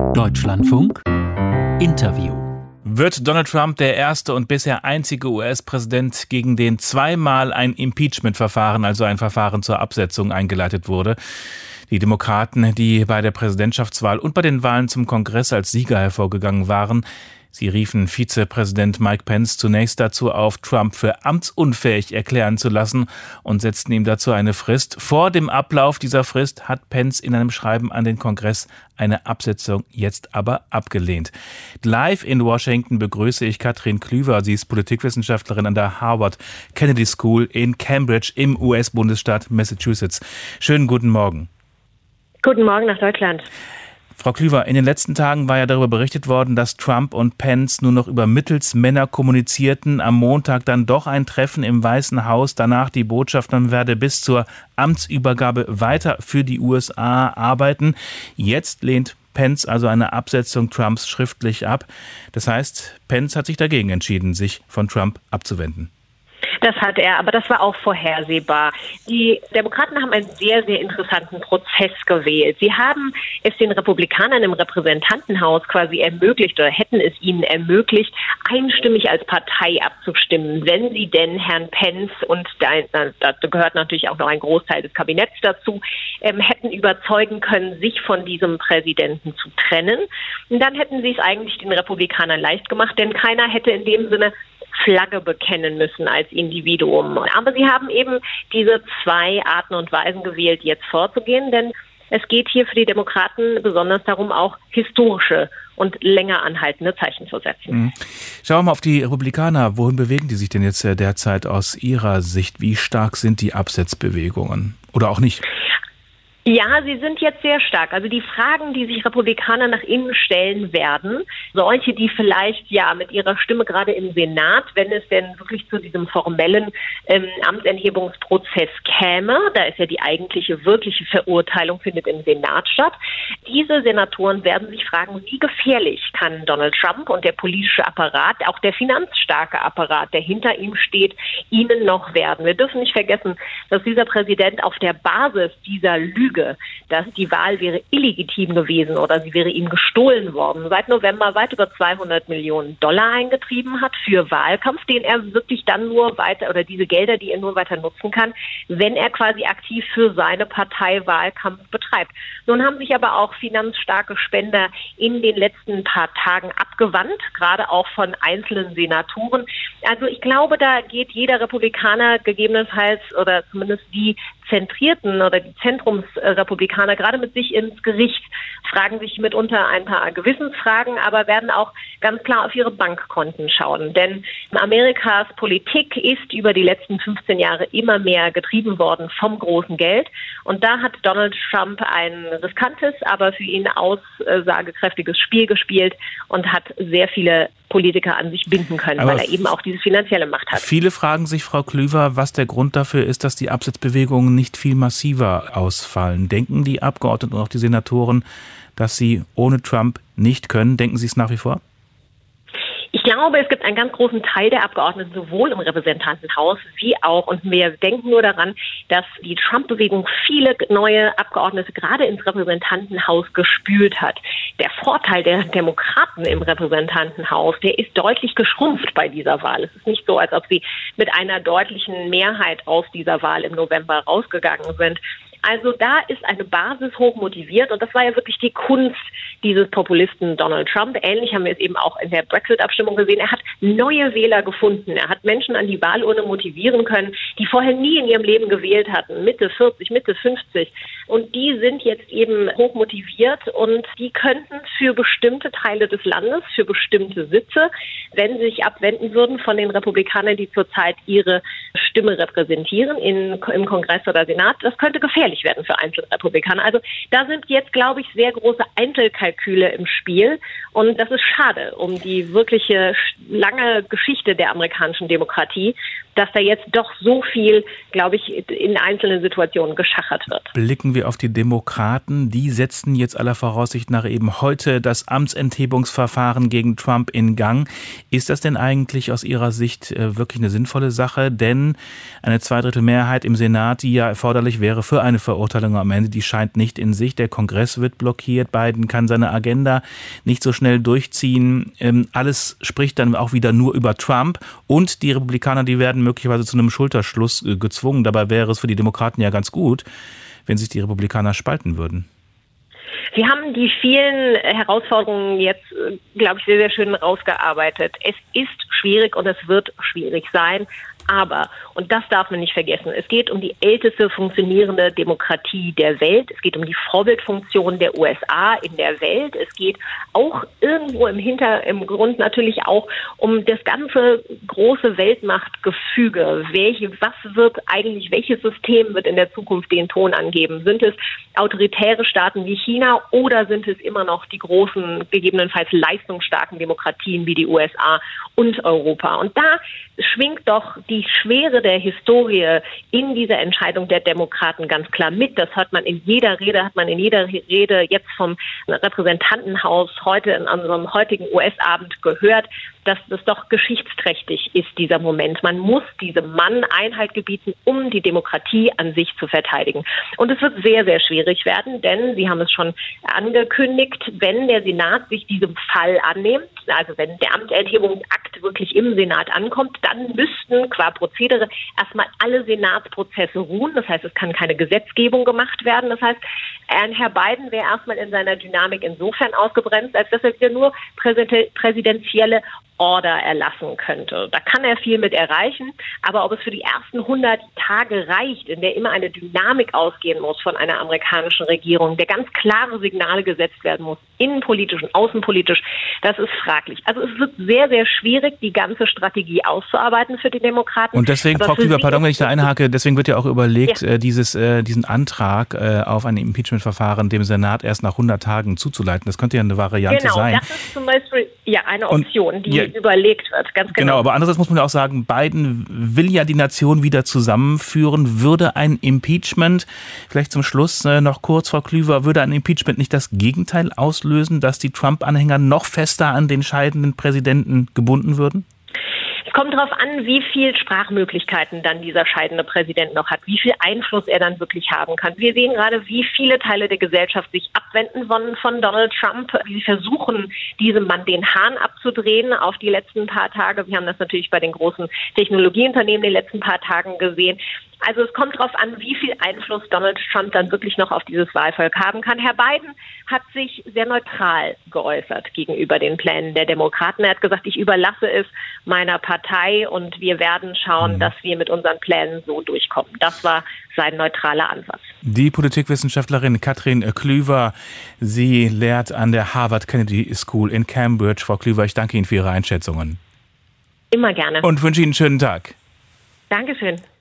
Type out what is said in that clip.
Deutschlandfunk Interview. Wird Donald Trump der erste und bisher einzige US-Präsident, gegen den zweimal ein Impeachment-Verfahren, also ein Verfahren zur Absetzung, eingeleitet wurde? Die Demokraten, die bei der Präsidentschaftswahl und bei den Wahlen zum Kongress als Sieger hervorgegangen waren, sie riefen Vizepräsident Mike Pence zunächst dazu auf, Trump für amtsunfähig erklären zu lassen und setzten ihm dazu eine Frist. Vor dem Ablauf dieser Frist hat Pence in einem Schreiben an den Kongress eine Absetzung jetzt aber abgelehnt. Live in Washington begrüße ich Katrin Klüver. Sie ist Politikwissenschaftlerin an der Harvard Kennedy School in Cambridge im US-Bundesstaat Massachusetts. Schönen guten Morgen. Guten Morgen nach Deutschland. Frau Klüver, in den letzten Tagen war ja darüber berichtet worden, dass Trump und Pence nur noch über Mittelsmänner kommunizierten. Am Montag dann doch ein Treffen im Weißen Haus. Danach die Botschaft, man werde bis zur Amtsübergabe weiter für die USA arbeiten. Jetzt lehnt Pence also eine Absetzung Trumps schriftlich ab. Das heißt, Pence hat sich dagegen entschieden, sich von Trump abzuwenden. Das hat er, aber das war auch vorhersehbar. Die Demokraten haben einen sehr, sehr interessanten Prozess gewählt. Sie haben es den Republikanern im Repräsentantenhaus quasi ermöglicht oder hätten es ihnen ermöglicht, einstimmig als Partei abzustimmen, wenn sie denn Herrn Pence und dazu gehört natürlich auch noch ein Großteil des Kabinetts dazu, hätten überzeugen können, sich von diesem Präsidenten zu trennen. Und dann hätten sie es eigentlich den Republikanern leicht gemacht, denn keiner hätte in dem Sinne Flagge bekennen müssen als Individuum. Aber sie haben eben diese zwei Arten und Weisen gewählt, jetzt vorzugehen, denn es geht hier für die Demokraten besonders darum, auch historische und länger anhaltende Zeichen zu setzen. Schauen wir mal auf die Republikaner. Wohin bewegen die sich denn jetzt derzeit aus Ihrer Sicht? Wie stark sind die Absetzbewegungen? Oder auch nicht? Ja, sie sind jetzt sehr stark. Also die Fragen, die sich Republikaner nach innen stellen werden, solche, die vielleicht ja mit ihrer Stimme gerade im Senat, wenn es denn wirklich zu diesem formellen Amtsenthebungsprozess käme, da ist ja die eigentliche, wirkliche Verurteilung findet im Senat statt. Diese Senatoren werden sich fragen, wie gefährlich kann Donald Trump und der politische Apparat, auch der finanzstarke Apparat, der hinter ihm steht, ihnen noch werden. Wir dürfen nicht vergessen, dass dieser Präsident auf der Basis dieser Lüge, dass die Wahl wäre illegitim gewesen oder sie wäre ihm gestohlen worden, seit November weit über $200 Millionen eingetrieben hat für Wahlkampf, den er wirklich dann nur weiter, oder diese Gelder, die er nur weiter nutzen kann, wenn er quasi aktiv für seine Partei Wahlkampf betreibt. Nun haben sich aber auch finanzstarke Spender in den letzten paar Tagen abgewandt, gerade auch von einzelnen Senatoren. Also ich glaube, da geht jeder Republikaner gegebenenfalls oder zumindest die Zentrierten oder die Zentrumsrepublikaner gerade mit sich ins Gericht, fragen sich mitunter ein paar Gewissensfragen, aber werden auch ganz klar auf ihre Bankkonten schauen. Denn Amerikas Politik ist über die letzten 15 Jahre immer mehr getrieben worden vom großen Geld. Und da hat Donald Trump ein riskantes, aber für ihn aussagekräftiges Spiel gespielt und hat sehr viele Politiker an sich binden können, aber weil er eben auch diese finanzielle Macht hat. Viele fragen sich, Frau Klüver, was der Grund dafür ist, dass die Absetzbewegungen nicht viel massiver ausfallen. Denken die Abgeordneten und auch die Senatoren, dass sie ohne Trump nicht können? Denken Sie es nach wie vor? Ich glaube, es gibt einen ganz großen Teil der Abgeordneten, sowohl im Repräsentantenhaus wie auch, und wir denken nur daran, dass die Trump-Bewegung viele neue Abgeordnete gerade ins Repräsentantenhaus gespült hat. Der Vorteil der Demokraten im Repräsentantenhaus, der ist deutlich geschrumpft bei dieser Wahl. Es ist nicht so, als ob sie mit einer deutlichen Mehrheit aus dieser Wahl im November rausgegangen sind. Also da ist eine Basis hoch motiviert und das war ja wirklich die Kunst dieses Populisten Donald Trump. Ähnlich haben wir es eben auch in der Brexit-Abstimmung gesehen. Er hat neue Wähler gefunden. Er hat Menschen an die Wahlurne motivieren können, die vorher nie in ihrem Leben gewählt hatten. Mitte 40, Mitte 50. Und die sind jetzt eben hoch motiviert und die könnten für bestimmte Teile des Landes, für bestimmte Sitze, wenn sie sich abwenden würden von den Republikanern, die zurzeit ihre Stimme repräsentieren im Kongress oder Senat, das könnte gefährlich werden für einzelne Republikaner. Also da sind jetzt, glaube ich, sehr große Einzelkalküle im Spiel und das ist schade um die wirkliche lange Geschichte der amerikanischen Demokratie, dass da jetzt doch so viel, glaube ich, in einzelnen Situationen geschachert wird. Blicken wir auf die Demokraten. Die setzen jetzt aller Voraussicht nach eben heute das Amtsenthebungsverfahren gegen Trump in Gang. Ist das denn eigentlich aus Ihrer Sicht wirklich eine sinnvolle Sache? Denn eine Zweidrittelmehrheit im Senat, die ja erforderlich wäre für eine Urteilverurteilung am Ende, die scheint nicht in Sicht. Der Kongress wird blockiert. Biden kann seine Agenda nicht so schnell durchziehen. Alles spricht dann auch wieder nur über Trump. Und die Republikaner, die werden möglicherweise zu einem Schulterschluss gezwungen. Dabei wäre es für die Demokraten ja ganz gut, wenn sich die Republikaner spalten würden. Sie haben die vielen Herausforderungen jetzt, glaube ich, sehr, sehr schön rausgearbeitet. Es ist schwierig und es wird schwierig sein. Aber, und das darf man nicht vergessen, es geht um die älteste funktionierende Demokratie der Welt. Es geht um die Vorbildfunktion der USA in der Welt. Es geht auch irgendwo im Grund natürlich auch um das ganze große Weltmachtgefüge. Welches System wird in der Zukunft den Ton angeben? Sind es autoritäre Staaten wie China oder sind es immer noch die großen, gegebenenfalls leistungsstarken Demokratien wie die USA und Europa? Und da schwingt doch die Schwere der Historie in dieser Entscheidung der Demokraten ganz klar mit. Das hat man in jeder Rede jetzt vom Repräsentantenhaus heute in unserem heutigen US-Abend gehört, dass das doch geschichtsträchtig ist, dieser Moment. Man muss diesem Mann Einhalt gebieten, um die Demokratie an sich zu verteidigen. Und es wird sehr, sehr schwierig werden, denn Sie haben es schon angekündigt, wenn der Senat sich diesem Fall annimmt, also wenn der Amtsenthebungsakt wirklich im Senat ankommt, dann müssten qua Prozedere erstmal alle Senatsprozesse ruhen. Das heißt, es kann keine Gesetzgebung gemacht werden. Das heißt, Herr Biden wäre erstmal in seiner Dynamik insofern ausgebremst, als dass er wieder nur präsidentielle Order erlassen könnte. Da kann er viel mit erreichen, aber ob es für die ersten 100 Tage reicht, in der immer eine Dynamik ausgehen muss von einer amerikanischen Regierung, der ganz klare Signale gesetzt werden muss, innenpolitisch und außenpolitisch, das ist fraglich. Also es wird sehr, sehr schwierig, die ganze Strategie auszuarbeiten für die Demokraten. Und deswegen, Frau Klüver, pardon, wenn ich da einhake, deswegen wird ja auch überlegt, diesen Antrag auf ein Impeachment-Verfahren dem Senat erst nach 100 Tagen zuzuleiten. Das könnte ja eine Variante sein. Genau, das ist zum Beispiel eine Option, die überlegt wird, ganz genau. Genau, aber andererseits muss man ja auch sagen, Biden will ja die Nation wieder zusammenführen. Würde ein Impeachment, vielleicht zum Schluss noch kurz, Frau Klüver, würde ein Impeachment nicht das Gegenteil auslösen, dass die Trump-Anhänger noch fester an den scheidenden Präsidenten gebunden würden? Es kommt darauf an, wie viel Sprachmöglichkeiten dann dieser scheidende Präsident noch hat, wie viel Einfluss er dann wirklich haben kann. Wir sehen gerade, wie viele Teile der Gesellschaft sich abwenden von Donald Trump, wie sie versuchen, diesem Mann den Hahn abzudrehen auf die letzten paar Tage. Wir haben das natürlich bei den großen Technologieunternehmen in den letzten paar Tagen gesehen. Also es kommt darauf an, wie viel Einfluss Donald Trump dann wirklich noch auf dieses Wahlvolk haben kann. Herr Biden hat sich sehr neutral geäußert gegenüber den Plänen der Demokraten. Er hat gesagt, ich überlasse es meiner Partei und wir werden schauen, dass wir mit unseren Plänen so durchkommen. Das war sein neutraler Ansatz. Die Politikwissenschaftlerin Katrin Klüver, sie lehrt an der Harvard Kennedy School in Cambridge. Frau Klüver, ich danke Ihnen für Ihre Einschätzungen. Immer gerne. Und wünsche Ihnen einen schönen Tag. Dankeschön.